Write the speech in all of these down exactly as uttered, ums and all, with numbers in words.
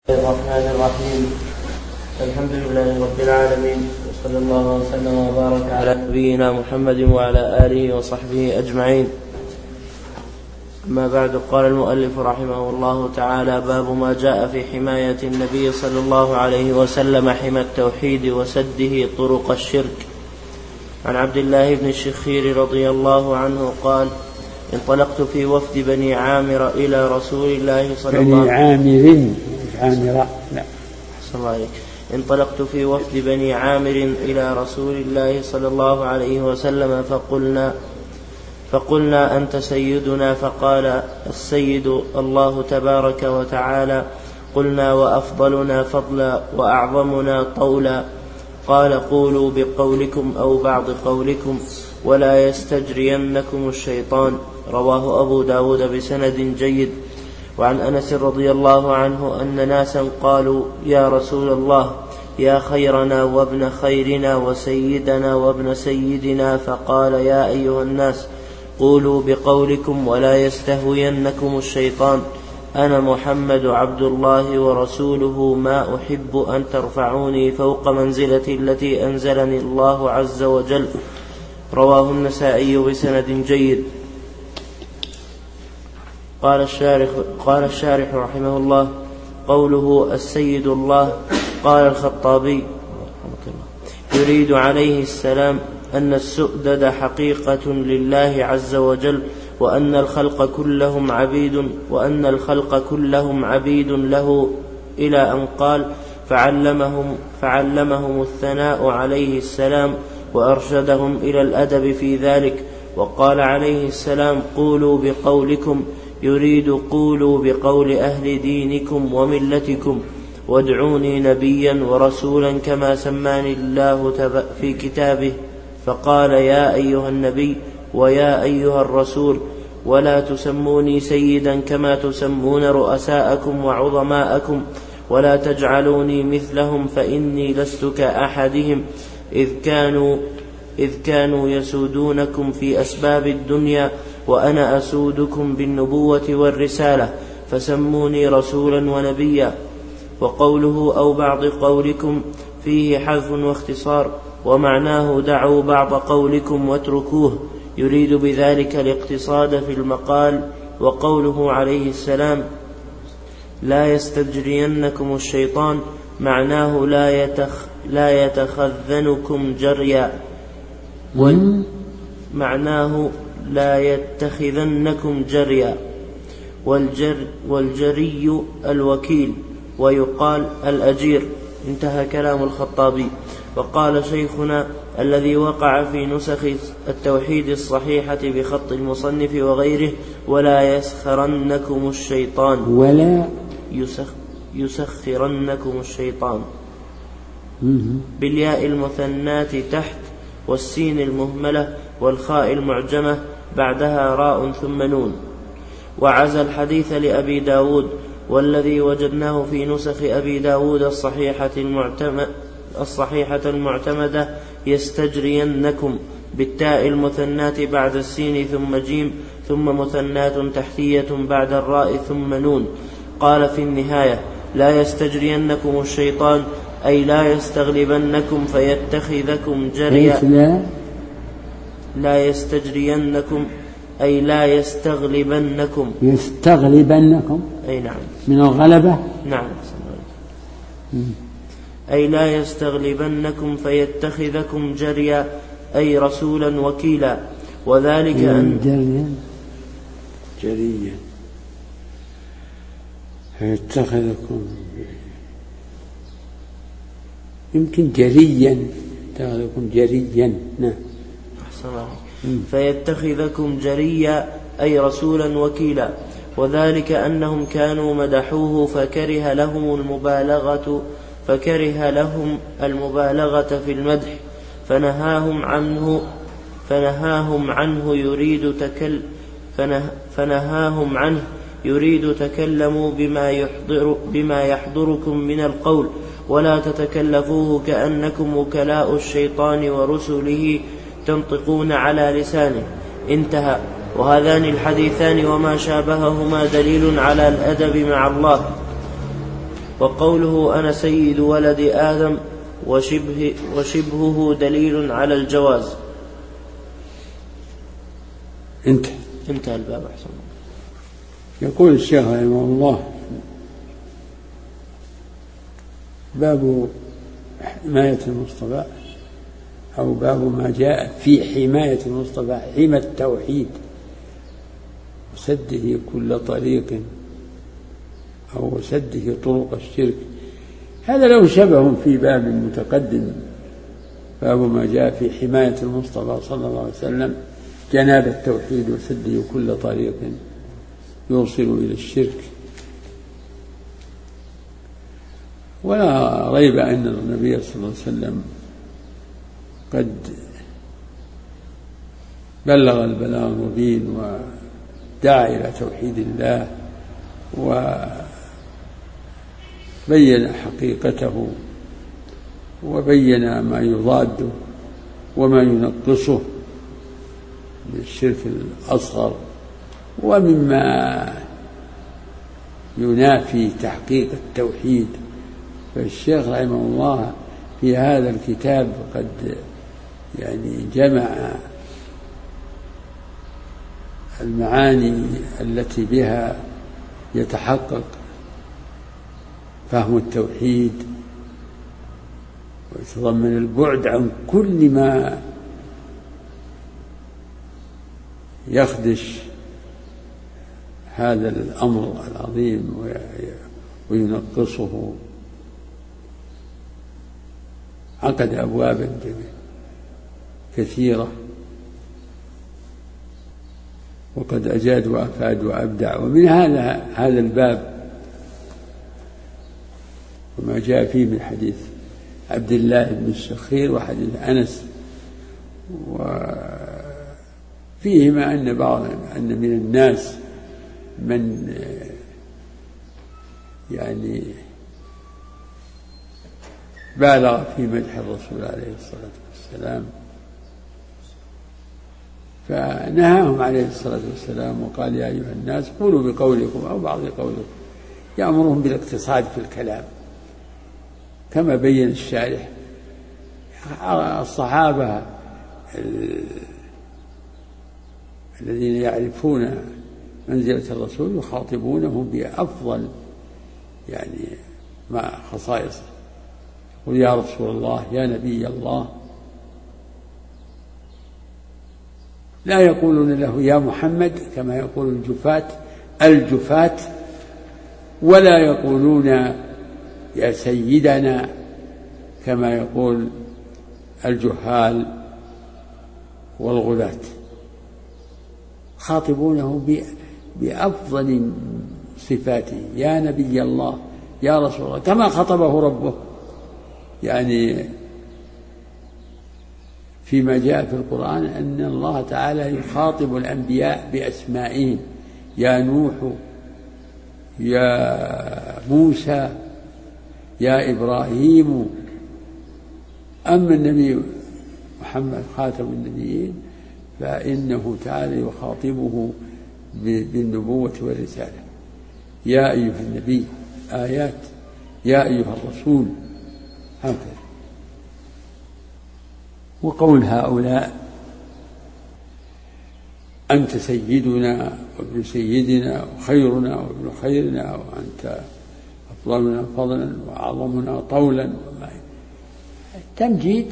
الرحمن الرحيم. الحمد لله رب العالمين، وصلى الله وسلم وبارك على نبينا محمد وعلى آله وصحبه أجمعين. أما بعد، قال المؤلف رحمه الله تعالى: باب ما جاء في حماية النبي صلى الله عليه وسلم حمى التوحيد وسده طرق الشرك. عن عبد الله بن الشخير رضي الله عنه قال: انطلقت في وفد بني عامر إلى رسول الله صلى الله عليه وسلم. عامر لا عليك. انطلقت في وفد بني عامر إلى رسول الله صلى الله عليه وسلم فقلنا فقلنا أنت سيدنا؟ فقال: السيد الله تبارك وتعالى. قلنا: وأفضلنا فضلا وأعظمنا طولا؟ قال: قولوا بقولكم أو بعض قولكم ولا يستجرينكم الشيطان. رواه أبو داود بسند جيد. وعن أنس رضي الله عنه أن ناسا قالوا: يا رسول الله، يا خيرنا وابن خيرنا وسيدنا وابن سيدنا. فقال: يا أيها الناس، قولوا بقولكم ولا يستهوينكم الشيطان. أنا محمد عبد الله ورسوله، ما أحب أن ترفعوني فوق منزلتي التي أنزلني الله عز وجل. رواه النسائي بسند جيد. قال الشارح, قال الشارح رحمه الله: قوله السيد الله. قال الخطابي: يريد عليه السلام أن السؤدد حقيقة لله عز وجل، وأن الخلق كلهم عبيد وأن الخلق كلهم عبيد له، إلى أن قال: فعلمهم, فعلمهم الثناء عليه السلام وأرشدهم إلى الأدب في ذلك. وقال عليه السلام: قولوا بقولكم، يريد قولوا بقول أهل دينكم وملتكم، وادعوني نبيا ورسولا كما سماني الله في كتابه. فقال: يا أيها النبي ويا أيها الرسول، ولا تسموني سيدا كما تسمون رؤساءكم وعظماءكم، ولا تجعلوني مثلهم فإني لست كأحدهم، إذ كانوا, إذ كانوا يسودونكم في أسباب الدنيا وأنا أسودكم بالنبوة والرسالة، فسموني رسولا ونبيا. وقوله أو بعض قولكم فيه حذف واختصار، ومعناه دعوا بعض قولكم واتركوه، يريد بذلك الاقتصاد في المقال. وقوله عليه السلام: لا يستجرينكم الشيطان، معناه لا, يتخ لا يتخذنكم جريا، معناه لا يتخذنكم جريا. والجر والجري الوكيل، ويقال الأجير. انتهى كلام الخطابي. وقال شيخنا الذي وقع في نسخ التوحيد الصحيحة بخط المصنف وغيره: ولا يسخرنكم الشيطان، ولا يسخ يسخرنكم الشيطان، بالياء المثنات تحت، والسين المهملة، والخاء المعجمة بعدها راء ثم نون. وعزى الحديث لأبي داود، والذي وجدناه في نسخ أبي داود الصحيحة المعتمدة, الصحيحة المعتمدة يستجرينكم بالتاء المثنات بعد السين ثم جيم، ثم مثنات تحتية بعد الراء ثم نون. قال في النهاية: لا يستجرينكم الشيطان، أي لا يستغلبنكم فيتخذكم جريا. لا يستجرينكم أي لا يستغلبنكم يستغلبنكم أي نعم من الغلبة. نعم أي لا يستغلبنكم فيتخذكم جريا، أي رسولا وكيلا. وذلك أن جريا جريا فيتخذكم، يمكن جريا، تخذكم جريا. نعم. فيتخذكم جريا، أي رسولا وكيلا. وذلك أنهم كانوا مدحوه فكره لهم المبالغة فكره لهم المبالغة في المدح، فنهاهم عنه فنهاهم عنه يريد تكل فنه فنهاهم عنه يريد تكلموا بما يحضر بما يحضركم من القول، ولا تتكلفوه كأنكم وكلاء الشيطان ورسله تنطقون على لسانه. انتهى. وهذان الحديثان وما شابههما دليل على الأدب مع الله وقوله أنا سيد ولد آدم وشبه وشبهه دليل على الجواز. انتهى انتهى الباب. أحسن. يقول الشيخ رحمه الله باب حماية المصطفى أو باب ما جاء في حماية المصطفى، حمى التوحيد وسده كل طريق أو سده طرق الشرك. هذا له شبه في باب متقدم، باب ما جاء في حماية المصطفى صلى الله عليه وسلم جناب التوحيد وسده كل طريق يوصل إلى الشرك. ولا ريب أن النبي صلى الله عليه وسلم قد بلغ البلاغ المبين ودعا إلى توحيد الله وبين حقيقته وبين ما يضاده وما ينقصه من الشرك الأصغر ومما ينافي تحقيق التوحيد. فالشيخ رحمه الله في هذا الكتاب قد يعني جمع المعاني التي بها يتحقق فهم التوحيد ويتضمن البعد عن كل ما يخدش هذا الأمر العظيم وينقصه. عقد أبوابا كثيرة وقد أجاد وأفاد وأبدع، ومن هذا هذا الباب وما جاء فيه من حديث عبد الله بن الشخير وحديث أنس، وفيهما أن بعض أن من الناس من يعني بالغ في مدح الرسول عليه الصلاة والسلام، فنهاهم عليه الصلاة والسلام وقال يا أيها الناس قولوا بقولكم أو بعض قولكم، يأمرهم بالاقتصاد في الكلام كما بين الشارح. الصحابة الذين يعرفون منزلة الرسول يخاطبونه بأفضل يعني ما خصائصه، قل يا رسول الله يا نبي الله، لا يقولون له يا محمد كما يقول الجفاة الجفاة، ولا يقولون يا سيدنا كما يقول الجهال والغلاة، خاطبونه بأفضل صفاته يا نبي الله يا رسول الله، كما خطبه ربه يعني فيما جاء في القرآن أن الله تعالى يخاطب الأنبياء بأسمائهم يا نوح يا موسى يا إبراهيم. أما النبي محمد خاتم النبيين فإنه تعالى يخاطبه بالنبوة والرسالة يا أيها النبي آيات يا أيها الرسول هكذا. وقول هؤلاء أنت سيدنا وابن سيدنا وخيرنا وابن خيرنا وأنت أفضلنا فضلا وأعظمنا طولا، تمجيد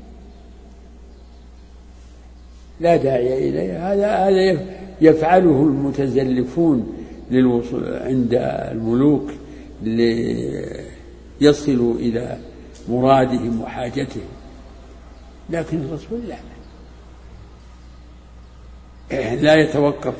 لا داعي إليه. هذا هذا يفعله المتزلفون للوصول عند الملوك ليصلوا إلى مرادهم وحاجتهم، لكن الرسول لا لا يتوقف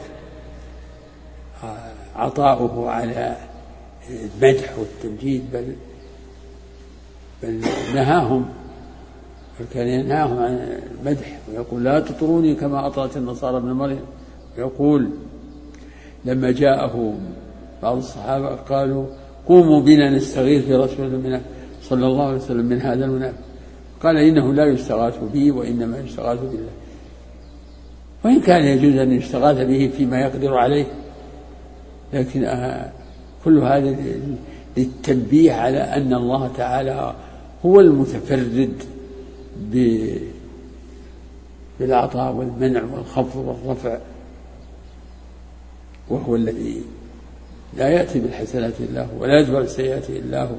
عطاؤه على المدح والتمجيد، بل بل نهاهم، كان ينهاهم عن المدح ويقول لا تطروني كما أطرت النصارى ابن مريم. يقول لما جاءه بعض الصحابة قالوا قوموا بنا نستغيث برسول الله صلى الله عليه وسلم من هذا المنافق، قال إنه لا يستغاث به وإنما يستغاث بالله، وإن كان يجوز أن يستغاث به فيما يقدر عليه، لكن آه كل هذا للتنبيه على أن الله تعالى هو المتفرد بالعطاء والمنع والخفض والرفع، وهو الذي لا يأتي بالحسنات إلا هو ولا يدفع السيئات إلا هو.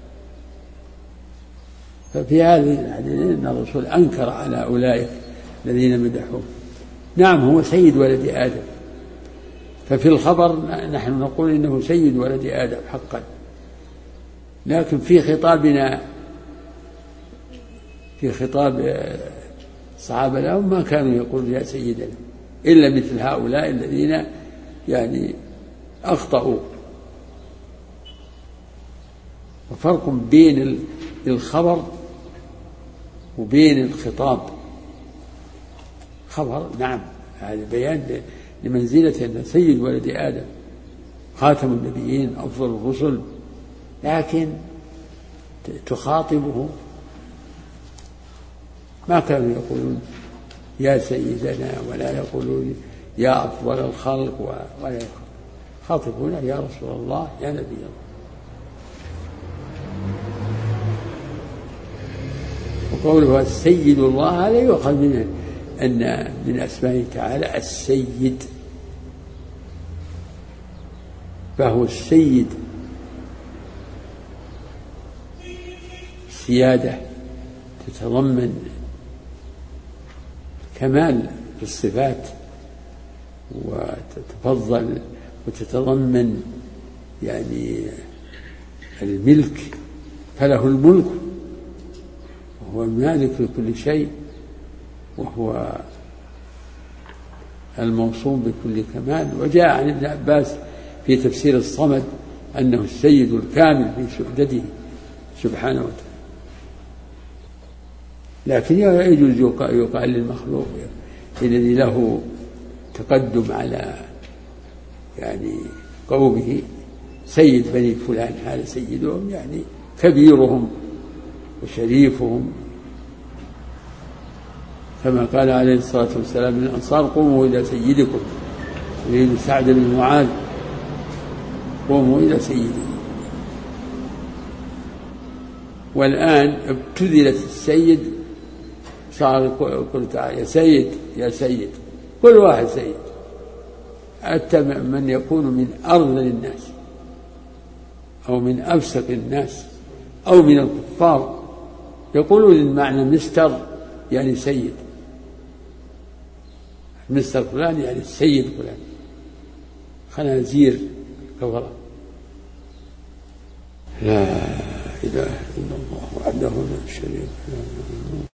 ففي هذه الحديث أن الرسول أنكر على أولئك الذين مدحوه. نعم هو سيد ولد آدم، ففي الخبر نحن نقول إنه سيد ولد آدم حقا، لكن في خطابنا في خطاب الصحابة لهم ما كانوا يقولون يا سيدنا إلا مثل هؤلاء الذين يعني أخطأوا. وفرق بين الخبر وبين الخطاب. خبر نعم هذا بيان لمنزلة أن سيد ولد آدم خاتم النبيين أفضل الرسل، لكن تخاطبه ما كانوا يقولون يا سيدنا ولا يقولون يا أفضل الخلق، ولا يخاطبون يا رسول الله يا نبي الله. وقوله السيد الله هذا يؤخذ منه أن من أسمائه تعالى السيد، فهو السيد سيادة تتضمن كمال في الصفات وتتفضل وتتضمن يعني الملك، فله الملك وهو المالك لكل شيء، وهو الموصوم بكل كمال. وجاء عن ابن عباس في تفسير الصمد أنه السيد الكامل في سؤدده سبحانه وتعالى. لكن يجوز يقال للمخلوق الذي له تقدم على يعني قومه سيد بني فلان، هذا سيدهم يعني كبيرهم وشريفهم، كما قال عليه الصلاة والسلام للأنصار قوموا إلى سيدكم، يريد سعد بن معاذ قوموا إلى سيدكم. والآن ابتذلت السيد، صار يقول تعالى يا سيد يا سيد، كل واحد سيد، حتى من يكون من أرذل الناس أو من أفسق الناس أو من الكفار يقولون المعنى مستر يعني سيد، مستر فلان يعني السيد فلان، خنازير كفرة. لا إله إلا الله وحده لا شريك له.